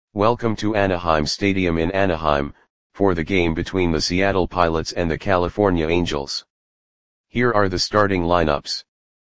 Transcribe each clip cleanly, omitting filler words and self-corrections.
Welcome to Anaheim Stadium in Anaheim, for the game between the Seattle Pilots and the California Angels. Here are the starting lineups.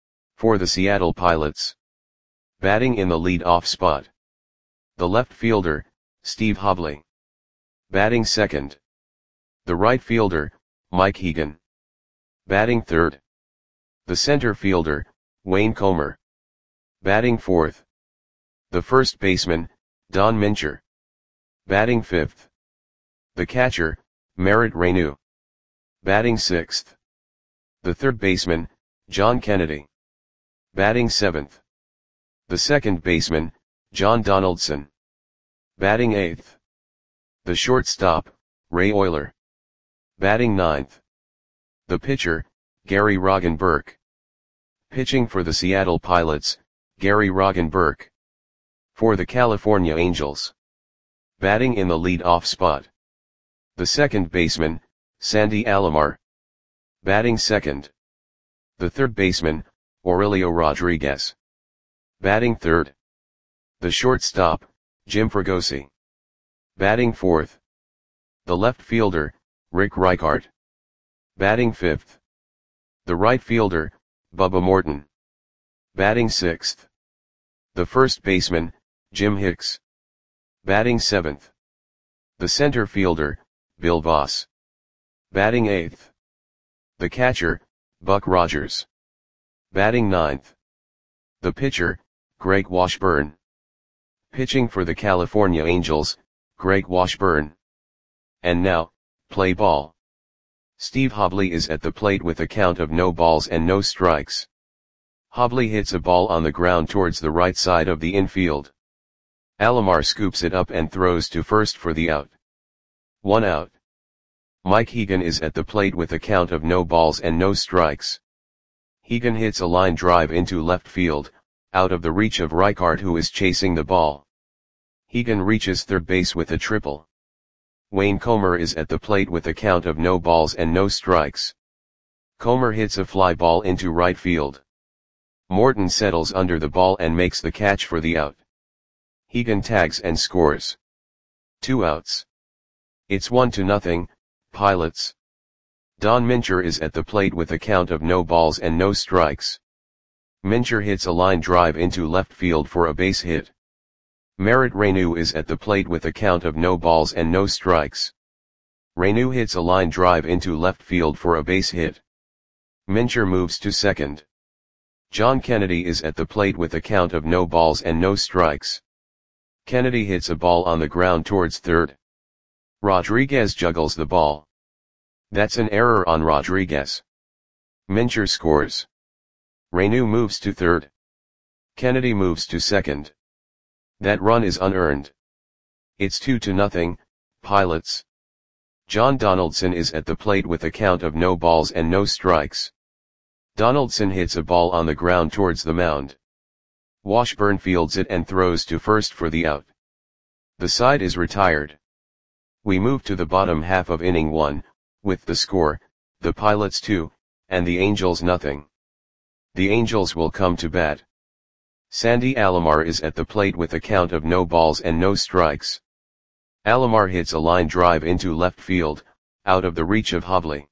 For the Seattle Pilots. Batting in the lead-off spot. The left fielder, Steve Hobley. Batting second. The right fielder, Mike Hegan. Batting third. The center fielder, Wayne Comer. Batting fourth. The first baseman, Don Mincher. Batting fifth. The catcher, Merritt Reyneau. Batting sixth. The third baseman, John Kennedy. Batting seventh. The second baseman, John Donaldson. Batting eighth. The shortstop, Ray Oyler. Batting ninth. The pitcher, Gary Roggenburk. Pitching for the Seattle Pilots, Gary Roggenburk. For the California Angels. Batting in the lead-off spot. The second baseman, Sandy Alomar. Batting second. The third baseman, Aurelio Rodriguez. Batting third. The shortstop, Jim Fregosi. Batting fourth. The left fielder, Rick Reichart. Batting fifth. The right fielder, Bubba Morton. Batting sixth. The first baseman, Jim Hicks. Batting seventh. The center fielder, Bill Voss. Batting eighth. The catcher, Buck Rogers. Batting ninth. The pitcher, Greg Washburn. Pitching for the California Angels, Greg Washburn. And now, play ball. Steve Hobley is at the plate with a count of no balls and no strikes. Hobley hits a ball on the ground towards the right side of the infield. Alomar scoops it up and throws to first for the out. 1 out. Mike Hegan is at the plate with a count of no balls and no strikes. Hegan hits a line drive into left field, out of the reach of Reichart, who is chasing the ball. Hegan reaches third base with a triple. Wayne Comer is at the plate with a count of no balls and no strikes. Comer hits a fly ball into right field. Morton settles under the ball and makes the catch for the out. Hegan tags and scores. 2 outs. It's 1-0, Pilots. Don Mincher is at the plate with a count of no balls and no strikes. Mincher hits a line drive into left field for a base hit. Merritt Reyneau is at the plate with a count of no balls and no strikes. Reyneau hits a line drive into left field for a base hit. Mincher moves to second. John Kennedy is at the plate with a count of no balls and no strikes. Kennedy hits a ball on the ground towards third. Rodriguez juggles the ball. That's an error on Rodriguez. Mincher scores. Reyneau moves to third. Kennedy moves to second. That run is unearned. It's 2-0, Pilots. John Donaldson is at the plate with a count of no balls and no strikes. Donaldson hits a ball on the ground towards the mound. Washburn fields it and throws to first for the out. The side is retired. We move to the bottom half of inning 1, with the score, the Pilots 2, and the Angels 0. The Angels will come to bat. Sandy Alomar is at the plate with a count of no balls and no strikes. Alomar hits a line drive into left field, out of the reach of Hobley.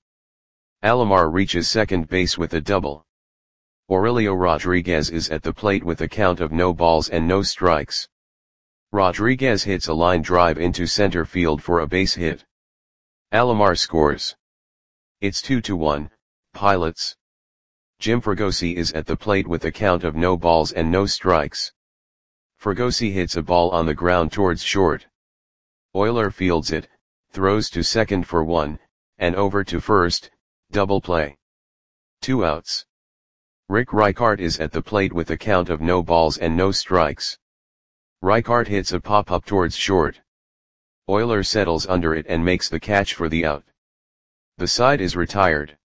Alomar reaches second base with a double. Aurelio Rodriguez is at the plate with a count of no balls and no strikes. Rodriguez hits a line drive into center field for a base hit. Alomar scores. It's 2-1, Pilots. Jim Fregosi is at the plate with a count of no balls and no strikes. Fregosi hits a ball on the ground towards short. Oyler fields it, throws to second for 1, and over to first, double play. 2 outs. Rick Reichart is at the plate with a count of no balls and no strikes. Reichart hits a pop-up towards short. Oyler settles under it and makes the catch for the out. The side is retired.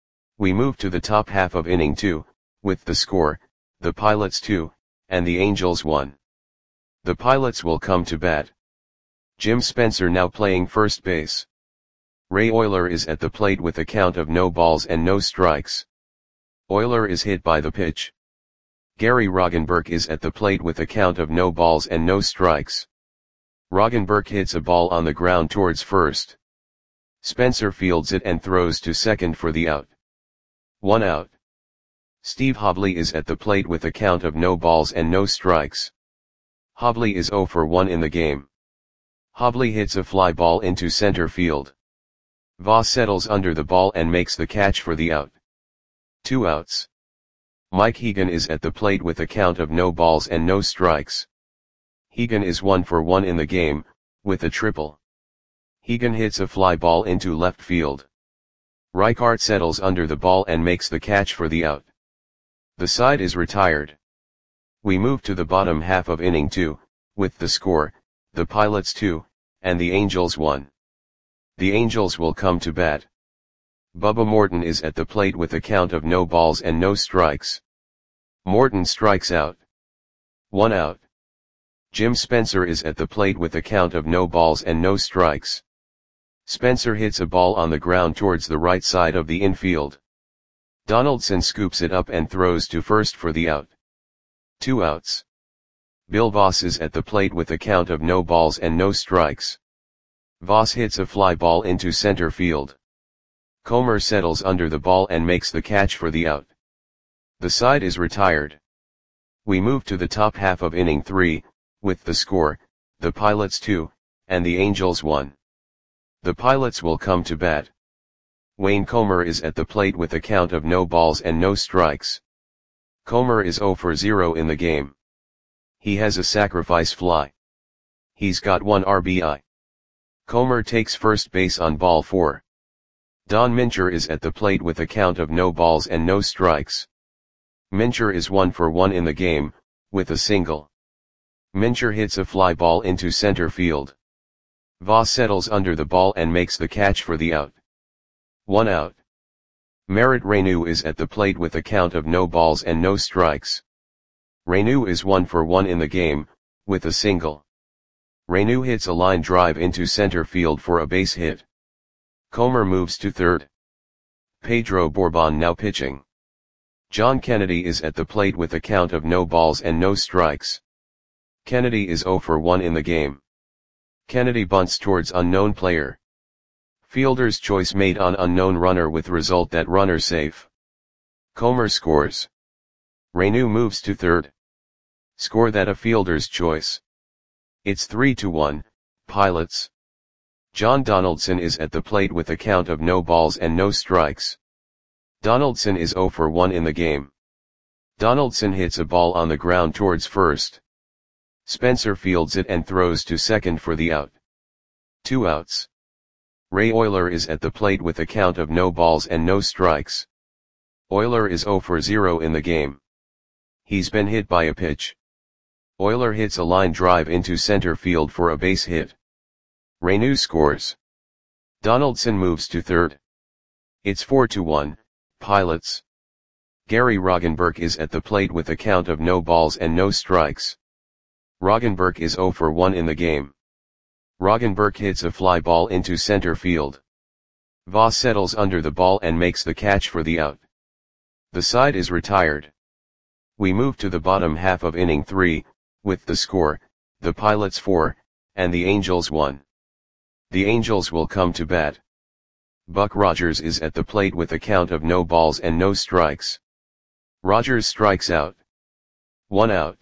We move to the top half of inning 2, with the score, the Pilots 2, and the Angels 1. The Pilots will come to bat. Jim Spencer now playing first base. Ray Oyler is at the plate with a count of no balls and no strikes. Oyler is hit by the pitch. Gary Roggenburk is at the plate with a count of no balls and no strikes. Roggenberg hits a ball on the ground towards first. Spencer fields it and throws to second for the out. 1 out. Steve Hobley is at the plate with a count of no balls and no strikes. Hobley is 0 for 1 in the game. Hobley hits a fly ball into center field. Voss settles under the ball and makes the catch for the out. 2 outs. Mike Hegan is at the plate with a count of no balls and no strikes. Hegan is 1 for 1 in the game, with a triple. Hegan hits a fly ball into left field. Reichart settles under the ball and makes the catch for the out. The side is retired. We move to the bottom half of inning 2, with the score, the Pilots 2, and the Angels 1. The Angels will come to bat. Bubba Morton is at the plate with a count of no balls and no strikes. Morton strikes out. 1 out. Jim Spencer is at the plate with a count of no balls and no strikes. Spencer hits a ball on the ground towards the right side of the infield. Donaldson scoops it up and throws to first for the out. 2 outs. Bill Voss is at the plate with a count of no balls and no strikes. Voss hits a fly ball into center field. Comer settles under the ball and makes the catch for the out. The side is retired. We move to the top half of inning 3, with the score, the Pilots 2, and the Angels 1. The Pilots will come to bat. Wayne Comer is at the plate with a count of no balls and no strikes. Comer is 0 for 0 in the game. He has a sacrifice fly. He's got 1 RBI. Comer takes first base on ball 4. Don Mincher is at the plate with a count of no balls and no strikes. Mincher is 1 for 1 in the game, with a single. Mincher hits a fly ball into center field. Voss settles under the ball and makes the catch for the out. 1 out. Merritt Renew is at the plate with a count of no balls and no strikes. Renew is 1 for 1 in the game, with a single. Renew hits a line drive into center field for a base hit. Comer moves to third. Pedro Bourbon now pitching. John Kennedy is at the plate with a count of no balls and no strikes. Kennedy is 0 for 1 in the game. Kennedy bunts towards unknown player. Fielder's choice made on unknown runner with result that runner safe. Comer scores. Renew moves to third. Score that a fielder's choice. It's 3-1, Pilots. John Donaldson is at the plate with a count of no balls and no strikes. Donaldson is 0 for 1 in the game. Donaldson hits a ball on the ground towards first. Spencer fields it and throws to second for the out. 2 outs. Ray Oyler is at the plate with a count of no balls and no strikes. Oyler is 0 for 0 in the game. He's been hit by a pitch. Oyler hits a line drive into center field for a base hit. Renew scores. Donaldson moves to third. It's 4-1, Pilots. Gary Roggenberg is at the plate with a count of no balls and no strikes. Roggenberg is 0 for 1 in the game. Roggenberg hits a fly ball into center field. Voss settles under the ball and makes the catch for the out. The side is retired. We move to the bottom half of inning 3, with the score, the Pilots 4, and the Angels 1. The Angels will come to bat. Buck Rogers is at the plate with a count of no balls and no strikes. Rogers strikes out. 1 out.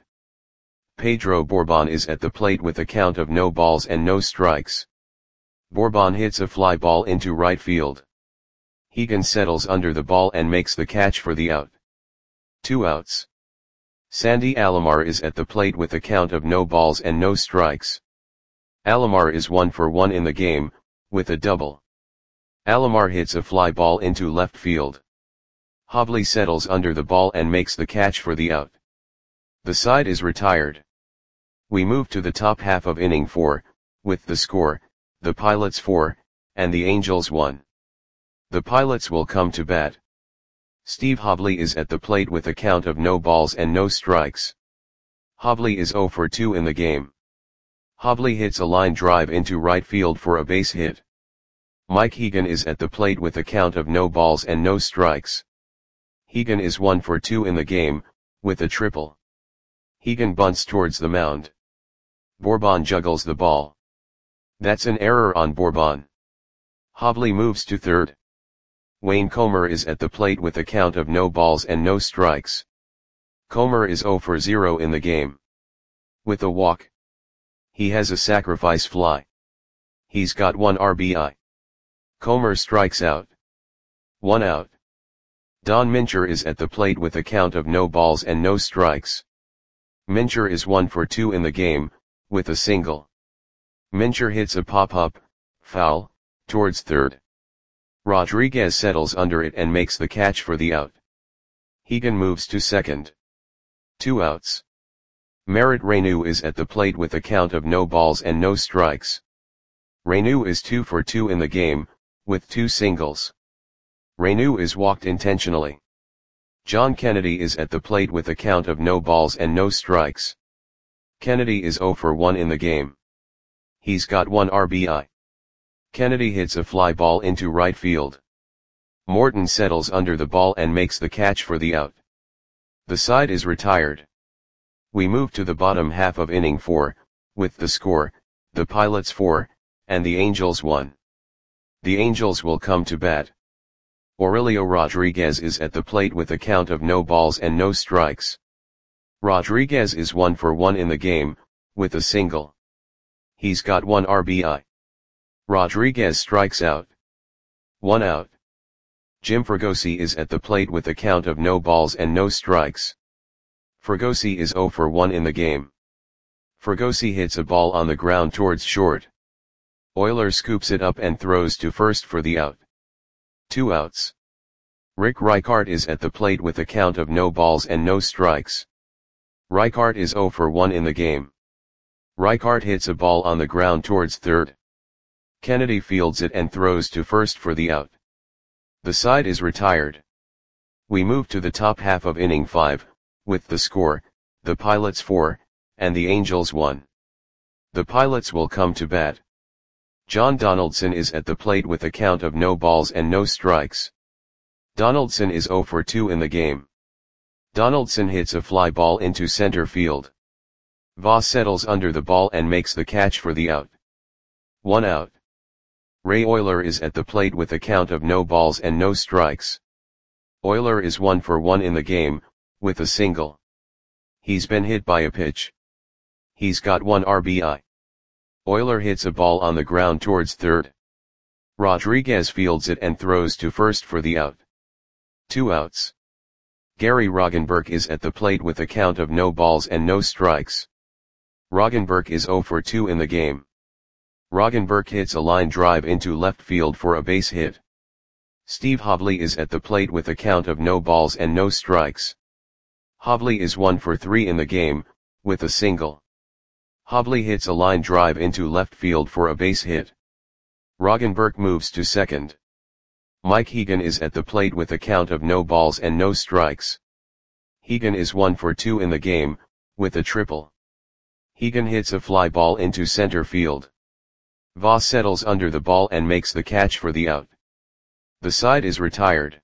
Pedro Bourbon is at the plate with a count of no balls and no strikes. Bourbon hits a fly ball into right field. Hegan settles under the ball and makes the catch for the out. 2 outs. Sandy Alomar is at the plate with a count of no balls and no strikes. Alomar is 1 for 1 in the game, with a double. Alomar hits a fly ball into left field. Hobley settles under the ball and makes the catch for the out. The side is retired. We move to the top half of inning 4, with the score, the Pilots 4, and the Angels 1. The Pilots will come to bat. Steve Hobley is at the plate with a count of no balls and no strikes. Hobley is 0 for 2 in the game. Hobley hits a line drive into right field for a base hit. Mike Hegan is at the plate with a count of no balls and no strikes. Hegan is 1 for 2 in the game, with a triple. Hegan bunts towards the mound. Bourbon juggles the ball. That's an error on Bourbon. Hobley moves to third. Wayne Comer is at the plate with a count of no balls and no strikes. Comer is 0 for 0 in the game. With a walk. He has a sacrifice fly. He's got 1 RBI. Comer strikes out. 1 out. Don Mincher is at the plate with a count of no balls and no strikes. Mincher is 1 for 2 in the game, with a single. Mincher hits a pop-up, foul, towards third. Rodriguez settles under it and makes the catch for the out. Hegan moves to second. 2 outs. Merritt Reyneau is at the plate with a count of no balls and no strikes. Reyneau is 2 for 2 in the game, with 2 singles. Reyneau is walked intentionally. John Kennedy is at the plate with a count of no balls and no strikes. Kennedy is 0 for 1 in the game. He's got 1 RBI. Kennedy hits a fly ball into right field. Morton settles under the ball and makes the catch for the out. The side is retired. We move to the bottom half of inning 4, with the score, the Pilots 4, and the Angels 1. The Angels will come to bat. Aurelio Rodriguez is at the plate with a count of no balls and no strikes. Rodriguez is 1 for 1 in the game, with a single. He's got 1 RBI. Rodriguez strikes out. 1 out. Jim Fregosi is at the plate with a count of no balls and no strikes. Fregosi is 0 for 1 in the game. Fregosi hits a ball on the ground towards short. Euler scoops it up and throws to first for the out. 2 outs. Rick Reichart is at the plate with a count of no balls and no strikes. Reichart is 0 for 1 in the game. Reichart hits a ball on the ground towards third. Kennedy fields it and throws to first for the out. The side is retired. We move to the top half of inning 5, with the score, the Pilots 4, and the Angels 1. The Pilots will come to bat. John Donaldson is at the plate with a count of no balls and no strikes. Donaldson is 0 for 2 in the game. Donaldson hits a fly ball into center field. Voss settles under the ball and makes the catch for the out. 1 out. Ray Euler is at the plate with a count of no balls and no strikes. Euler is 1 for 1 in the game, with a single. He's been hit by a pitch. He's got 1 RBI. Euler hits a ball on the ground towards third. Rodriguez fields it and throws to first for the out. 2 outs. Gary Roggenberg is at the plate with a count of no balls and no strikes. Roggenberg is 0 for 2 in the game. Roggenberg hits a line drive into left field for a base hit. Steve Hobley is at the plate with a count of no balls and no strikes. Hobley is 1 for 3 in the game, with a single. Hobley hits a line drive into left field for a base hit. Roggenberg moves to second. Mike Hegan is at the plate with a count of no balls and no strikes. Hegan is 1 for 2 in the game, with a triple. Hegan hits a fly ball into center field. Voss settles under the ball and makes the catch for the out. The side is retired.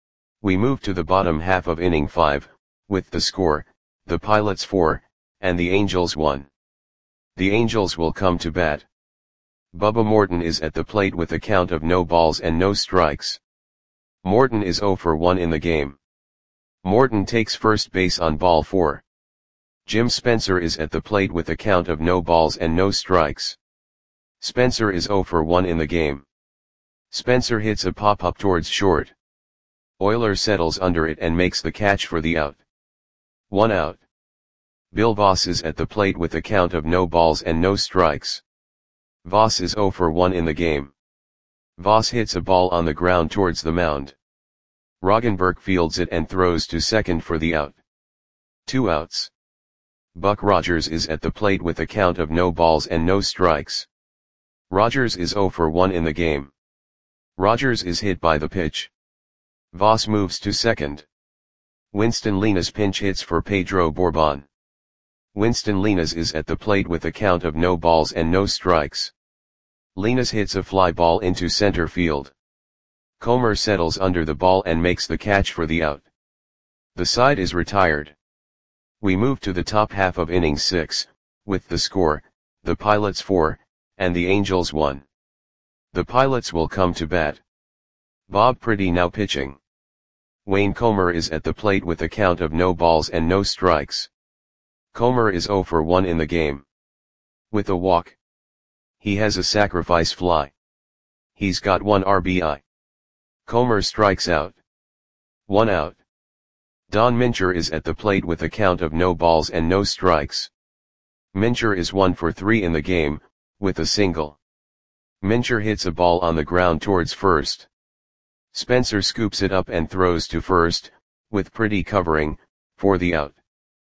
We move to the bottom half of inning 5, with the score, the Pilots 4, and the Angels 1. The Angels will come to bat. Bubba Morton is at the plate with a count of no balls and no strikes. Morton is 0 for 1 in the game. Morton takes first base on ball 4. Jim Spencer is at the plate with a count of no balls and no strikes. Spencer is 0 for 1 in the game. Spencer hits a pop-up towards short. Euler settles under it and makes the catch for the out. 1 out. Bill Voss is at the plate with a count of no balls and no strikes. Voss is 0 for 1 in the game. Voss hits a ball on the ground towards the mound. Roggenberg fields it and throws to second for the out. 2 outs. Buck Rogers is at the plate with a count of no balls and no strikes. Rogers is 0 for 1 in the game. Rogers is hit by the pitch. Voss moves to second. Winston Linas pinch hits for Pedro Bourbon. Winston Linas is at the plate with a count of no balls and no strikes. Linas hits a fly ball into center field. Comer settles under the ball and makes the catch for the out. The side is retired. We move to the top half of inning 6, with the score, the Pilots 4, and the Angels 1. The Pilots will come to bat. Bob Priddy now pitching. Wayne Comer is at the plate with a count of no balls and no strikes. Comer is 0 for 1 in the game. With a walk. He has a sacrifice fly. He's got 1 RBI. Comer strikes out. 1 out. Don Mincher is at the plate with a count of no balls and no strikes. Mincher is 1 for 3 in the game, with a single. Mincher hits a ball on the ground towards first. Spencer scoops it up and throws to first, with Priddy covering, for the out.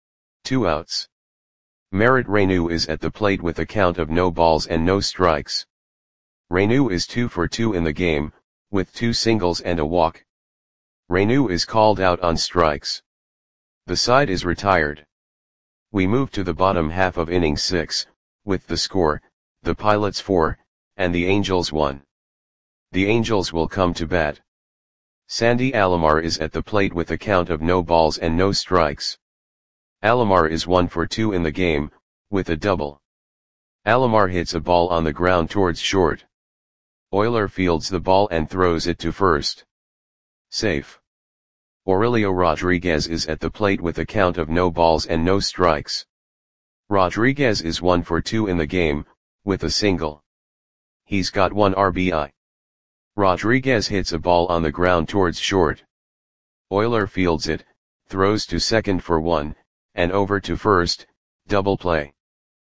2 outs. Merritt Reyneau is at the plate with a count of no balls and no strikes. Reyneau is 2 for 2 in the game, with 2 singles and a walk. Reyneau is called out on strikes. The side is retired. We move to the bottom half of inning 6, with the score, the Pilots 4, and the Angels 1. The Angels will come to bat. Sandy Alomar is at the plate with a count of no balls and no strikes. Alomar is 1 for 2 in the game, with a double. Alomar hits a ball on the ground towards short. Euler fields the ball and throws it to first. Safe. Aurelio Rodriguez is at the plate with a count of no balls and no strikes. Rodriguez is 1 for 2 in the game, with a single. He's got 1 RBI. Rodriguez hits a ball on the ground towards short. Euler fields it, throws to second for 1, and over to first, double play.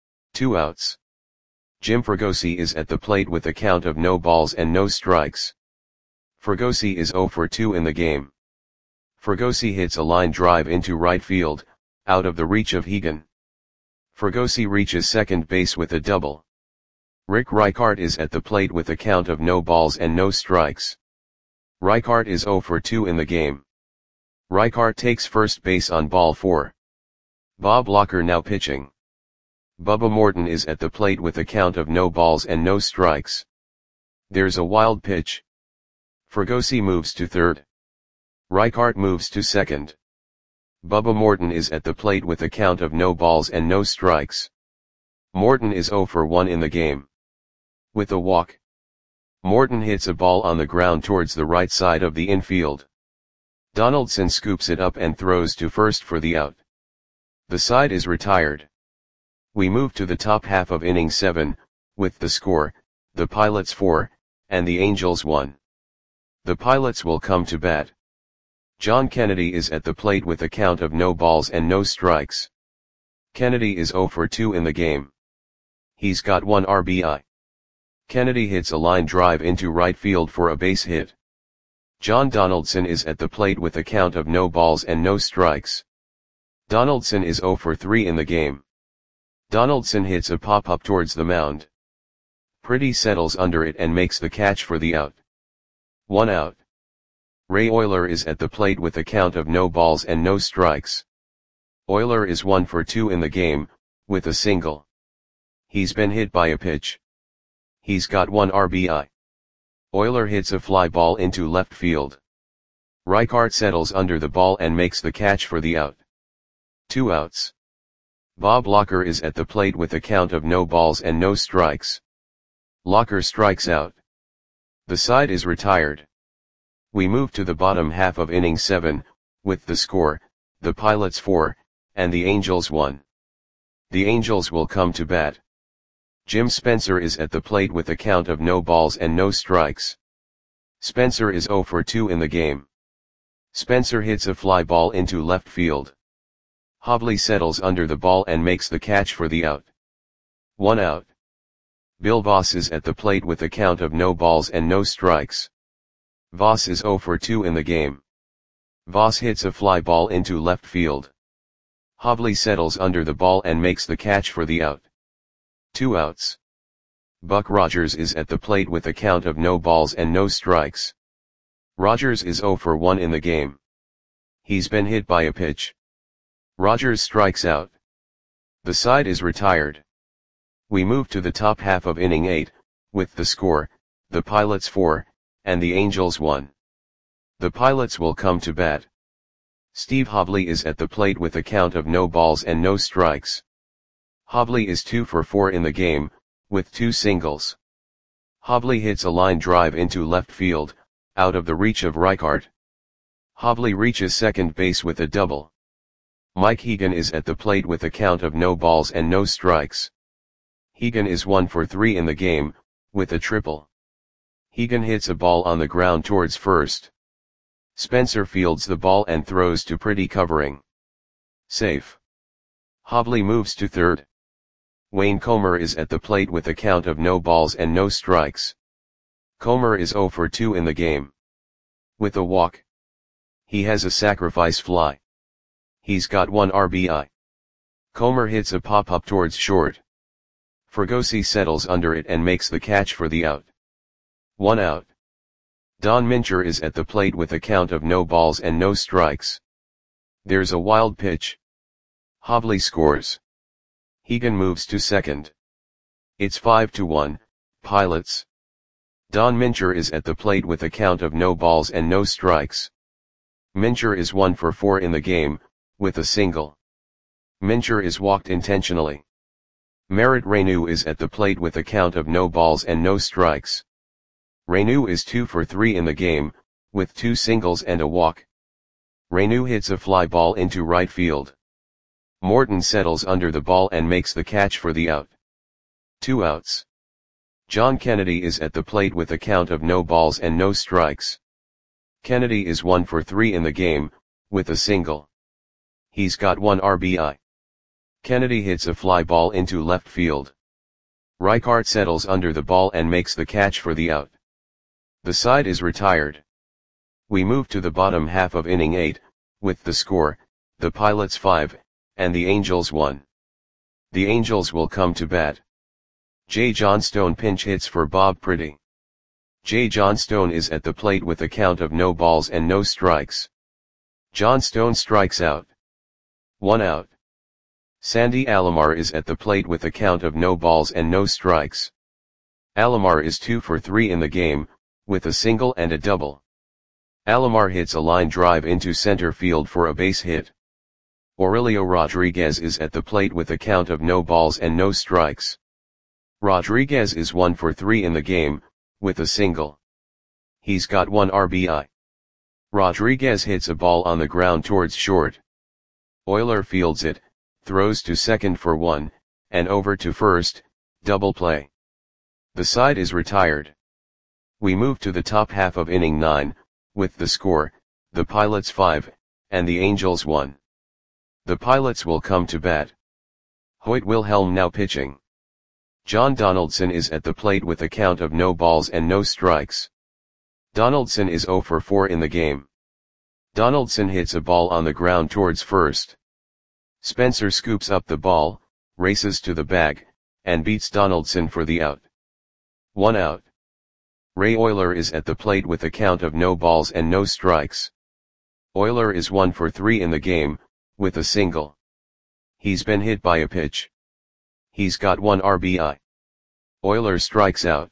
2 outs. Jim Fregosi is at the plate with a count of no balls and no strikes. Fregosi is 0 for 2 in the game. Fregosi hits a line drive into right field, out of the reach of Hegan. Fregosi reaches second base with a double. Rick Reichart is at the plate with a count of no balls and no strikes. Reichart is 0 for 2 in the game. Reichart takes first base on ball 4. Bob Locker now pitching. Bubba Morton is at the plate with a count of no balls and no strikes. There's a wild pitch. Fregosi moves to third. Reichart moves to second. Bubba Morton is at the plate with a count of no balls and no strikes. Morton is 0 for 1 in the game. With a walk. Morton hits a ball on the ground towards the right side of the infield. Donaldson scoops it up and throws to first for the out. The side is retired. We move to the top half of inning 7, with the score, the Pilots 4, and the Angels 1. The Pilots will come to bat. John Kennedy is at the plate with a count of no balls and no strikes. Kennedy is 0 for 2 in the game. He's got 1 RBI. Kennedy hits a line drive into right field for a base hit. John Donaldson is at the plate with a count of no balls and no strikes. Donaldson is 0 for 3 in the game. Donaldson hits a pop-up towards the mound. Priddy settles under it and makes the catch for the out. 1 out. Ray Euler is at the plate with a count of no balls and no strikes. Euler is 1 for 2 in the game, with a single. He's been hit by a pitch. He's got 1 RBI. Euler hits a fly ball into left field. Reichart settles under the ball and makes the catch for the out. 2 outs. Bob Locker is at the plate with a count of no balls and no strikes. Locker strikes out. The side is retired. We move to the bottom half of inning 7, with the score, the Pilots 4, and the Angels 1. The Angels will come to bat. Jim Spencer is at the plate with a count of no balls and no strikes. Spencer is 0 for 2 in the game. Spencer hits a fly ball into left field. Hobley settles under the ball and makes the catch for the out. 1 out. Bill Voss is at the plate with a count of no balls and no strikes. Voss is 0 for 2 in the game. Voss hits a fly ball into left field. Hobley settles under the ball and makes the catch for the out. 2 outs. Buck Rogers is at the plate with a count of no balls and no strikes. Rogers is 0 for 1 in the game. He's been hit by a pitch. Rogers strikes out. The side is retired. We move to the top half of inning 8, with the score, the Pilots 4, and the Angels 1. The Pilots will come to bat. Steve Hobley is at the plate with a count of no balls and no strikes. Hobley is 2 for 4 in the game, with 2 singles. Hobley hits a line drive into left field, out of the reach of Reichart. Hobley reaches second base with a double. Mike Hegan is at the plate with a count of no balls and no strikes. Hegan is 1 for 3 in the game, with a triple. Hegan hits a ball on the ground towards first. Spencer fields the ball and throws to Pretty covering. Safe. Hobley moves to third. Wayne Comer is at the plate with a count of no balls and no strikes. Comer is 0 for 2 in the game. With a walk. He has a sacrifice fly. He's got 1 RBI. Comer hits a pop-up towards short. Fregosi settles under it and makes the catch for the out. 1 out. Don Mincher is at the plate with a count of no balls and no strikes. There's a wild pitch. Hobley scores. Hegan moves to second. It's 5-1, Pilots. Don Mincher is at the plate with a count of no balls and no strikes. Mincher is 1 for 4 in the game, with a single. Mincher is walked intentionally. Merritt Reyneau is at the plate with a count of no balls and no strikes. Reyneau is 2 for 3 in the game, with 2 singles and a walk. Reyneau hits a fly ball into right field. Morton settles under the ball and makes the catch for the out. 2 outs. John Kennedy is at the plate with a count of no balls and no strikes. Kennedy is 1 for 3 in the game, with a single. He's got 1 RBI. Kennedy hits a fly ball into left field. Reichart settles under the ball and makes the catch for the out. The side is retired. We move to the bottom half of inning 8, with the score, the Pilots 5, and the Angels 1. The Angels will come to bat. Jay Johnstone pinch hits for Bob Pretty. Jay Johnstone is at the plate with a count of no balls and no strikes. Johnstone strikes out. 1 out. Sandy Alomar is at the plate with a count of no balls and no strikes. Alomar is 2 for 3 in the game, with a single and a double. Alomar hits a line drive into center field for a base hit. Aurelio Rodriguez is at the plate with a count of no balls and no strikes. Rodriguez is 1 for 3 in the game, with a single. He's got 1 RBI. Rodriguez hits a ball on the ground towards short. Euler fields it, throws to second for 1, and over to first, double play. The side is retired. We move to the top half of inning 9, with the score, the Pilots 5, and the Angels 1. The Pilots will come to bat. Hoyt Wilhelm now pitching. John Donaldson is at the plate with a count of no balls and no strikes. Donaldson is 0 for 4 in the game. Donaldson hits a ball on the ground towards first. Spencer scoops up the ball, races to the bag, and beats Donaldson for the out. 1 out. Ray Euler is at the plate with a count of no balls and no strikes. Euler is 1 for 3 in the game, with a single. He's been hit by a pitch. He's got 1 RBI. Euler strikes out.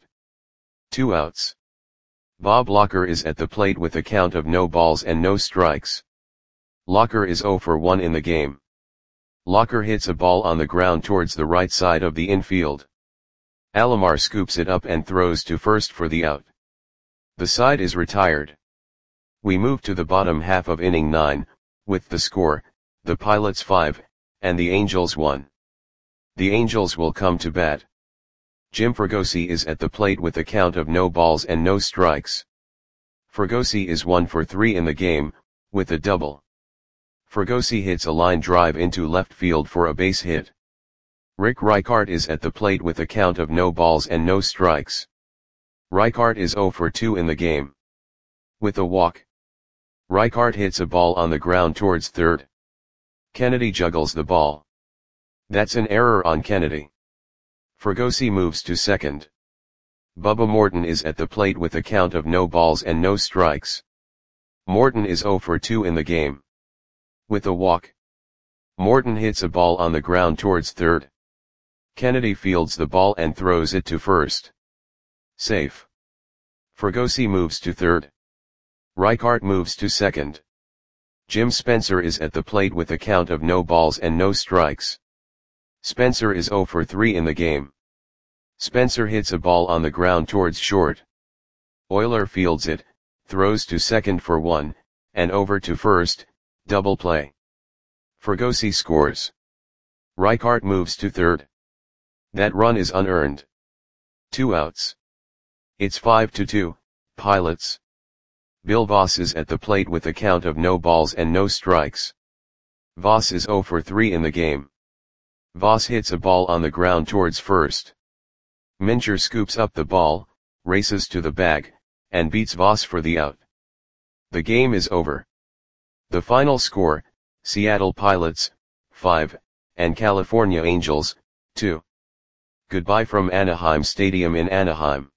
2 outs. Bob Locker is at the plate with a count of no balls and no strikes. Locker is 0 for 1 in the game. Locker hits a ball on the ground towards the right side of the infield. Alomar scoops it up and throws to first for the out. The side is retired. We move to the bottom half of inning 9, with the score, the Pilots 5, and the Angels 1. The Angels will come to bat. Jim Fregosi is at the plate with a count of no balls and no strikes. Fregosi is 1 for 3 in the game, with a double. Fregosi hits a line drive into left field for a base hit. Rick Reichart is at the plate with a count of no balls and no strikes. Reichart is 0 for 2 in the game. With a walk. Reichart hits a ball on the ground towards third. Kennedy juggles the ball. That's an error on Kennedy. Fregosi moves to second. Bubba Morton is at the plate with a count of no balls and no strikes. Morton is 0 for 2 in the game. With a walk. Morton hits a ball on the ground towards third. Kennedy fields the ball and throws it to first. Safe. Fregosi moves to third. Reichart moves to second. Jim Spencer is at the plate with a count of no balls and no strikes. Spencer is 0 for 3 in the game. Spencer hits a ball on the ground towards short. Euler fields it, throws to second for one, and over to first, double play. Fregosi scores. Rijkaard moves to third. That run is unearned. 2 outs. It's 5-2, Pilots. Bill Voss is at the plate with a count of no balls and no strikes. Voss is 0 for 3 in the game. Voss hits a ball on the ground towards first. Mincher scoops up the ball, races to the bag, and beats Voss for the out. The game is over. The final score, Seattle Pilots, 5, and California Angels, 2. Goodbye from Anaheim Stadium in Anaheim.